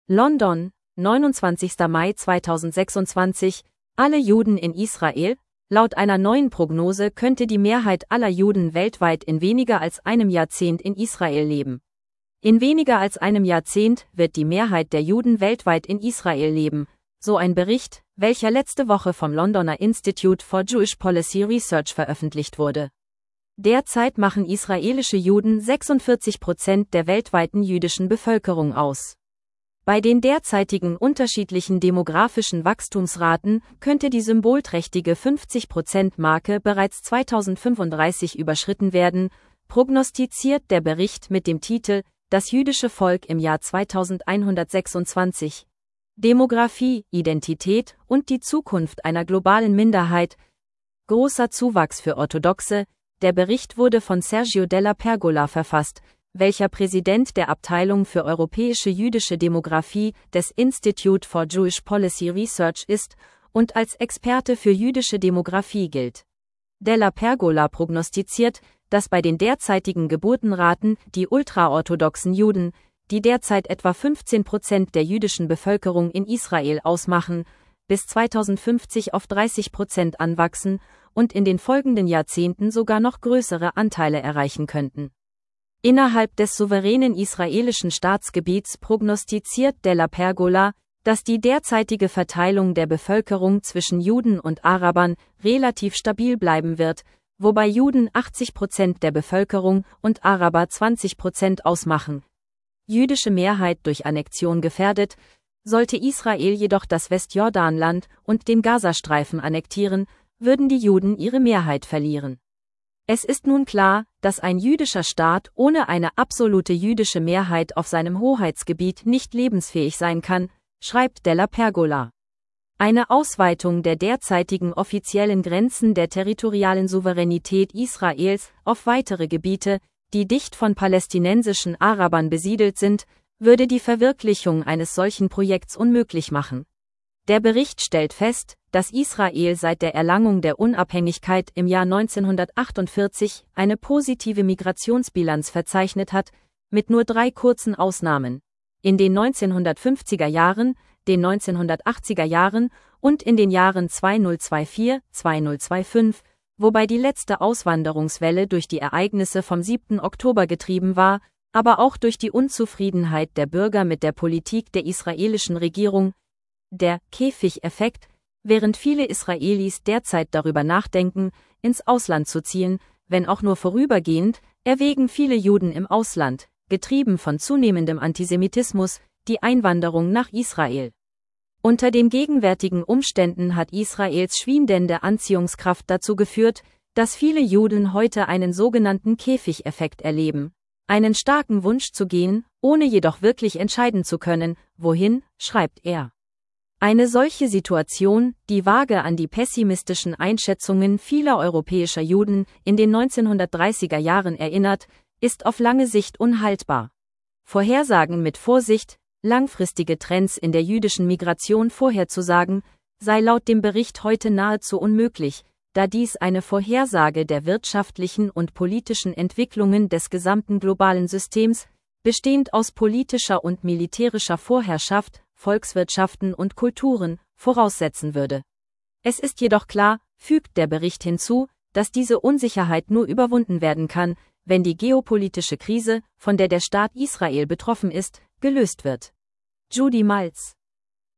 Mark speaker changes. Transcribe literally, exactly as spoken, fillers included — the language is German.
Speaker 1: London, neunundzwanzigster Mai zweitausendsechsundzwanzig. Alle Juden in Israel? Laut einer neuen Prognose könnte die Mehrheit aller Juden weltweit in weniger als einem Jahrzehnt in Israel leben. In weniger als einem Jahrzehnt wird die Mehrheit der Juden weltweit in Israel leben, so ein Bericht, welcher letzte Woche vom Londoner Institute for Jewish Policy Research veröffentlicht wurde. Derzeit machen israelische Juden sechsundvierzig Prozent der weltweiten jüdischen Bevölkerung aus. Bei den derzeitigen unterschiedlichen demografischen Wachstumsraten könnte die symbolträchtige fünfzig Prozent-Marke bereits zweitausendfünfunddreißig überschritten werden, prognostiziert der Bericht mit dem Titel Das jüdische Volk im Jahr zweitausendeinhundertsechsundzwanzig. Demografie, Identität und die Zukunft einer globalen Minderheit. Großer Zuwachs für Orthodoxe. Der Bericht wurde von Sergio Della Pergola verfasst, welcher Präsident der Abteilung für europäische jüdische Demographie des Institute for Jewish Policy Research ist und als Experte für jüdische Demographie gilt. Della Pergola prognostiziert, dass bei den derzeitigen Geburtenraten die ultraorthodoxen Juden, die derzeit etwa fünfzehn Prozent der jüdischen Bevölkerung in Israel ausmachen, bis zweitausendfünfzig auf dreißig Prozent anwachsen und in den folgenden Jahrzehnten sogar noch größere Anteile erreichen könnten. Innerhalb des souveränen israelischen Staatsgebiets prognostiziert Della Pergola, dass die derzeitige Verteilung der Bevölkerung zwischen Juden und Arabern relativ stabil bleiben wird, wobei Juden achtzig Prozent der Bevölkerung und Araber zwanzig Prozent ausmachen. Jüdische Mehrheit durch Annexion gefährdet, sollte Israel jedoch das Westjordanland und den Gazastreifen annektieren, würden die Juden ihre Mehrheit verlieren. Es ist nun klar, dass ein jüdischer Staat ohne eine absolute jüdische Mehrheit auf seinem Hoheitsgebiet nicht lebensfähig sein kann, schreibt Della Pergola. Eine Ausweitung der derzeitigen offiziellen Grenzen der territorialen Souveränität Israels auf weitere Gebiete, die dicht von palästinensischen Arabern besiedelt sind, würde die Verwirklichung eines solchen Projekts unmöglich machen. Der Bericht stellt fest, dass Israel seit der Erlangung der Unabhängigkeit im Jahr neunzehnhundertachtundvierzig eine positive Migrationsbilanz verzeichnet hat, mit nur drei kurzen Ausnahmen: in den neunzehnhundertfünfziger Jahren, den neunzehnhundertachtziger Jahren und in den Jahren zweitausendvierundzwanzig, zweitausendfünfundzwanzig, wobei die letzte Auswanderungswelle durch die Ereignisse vom siebten Oktober getrieben war, aber auch durch die Unzufriedenheit der Bürger mit der Politik der israelischen Regierung. Der Käfig-Effekt: Während viele Israelis derzeit darüber nachdenken, ins Ausland zu ziehen, wenn auch nur vorübergehend, erwägen viele Juden im Ausland, getrieben von zunehmendem Antisemitismus, die Einwanderung nach Israel. Unter den gegenwärtigen Umständen hat Israels schwindende Anziehungskraft dazu geführt, dass viele Juden heute einen sogenannten Käfig-Effekt erleben, einen starken Wunsch zu gehen, ohne jedoch wirklich entscheiden zu können, wohin, schreibt er. Eine solche Situation, die vage an die pessimistischen Einschätzungen vieler europäischer Juden in den neunzehnhundertdreißiger Jahren erinnert, ist auf lange Sicht unhaltbar. Vorhersagen mit Vorsicht, langfristige Trends in der jüdischen Migration vorherzusagen, sei laut dem Bericht heute nahezu unmöglich, da dies eine Vorhersage der wirtschaftlichen und politischen Entwicklungen des gesamten globalen Systems, bestehend aus politischer und militärischer Vorherrschaft, Volkswirtschaften und Kulturen, voraussetzen würde. Es ist jedoch klar, fügt der Bericht hinzu, dass diese Unsicherheit nur überwunden werden kann, wenn die geopolitische Krise, von der der Staat Israel betroffen ist, gelöst wird. Judy Maltz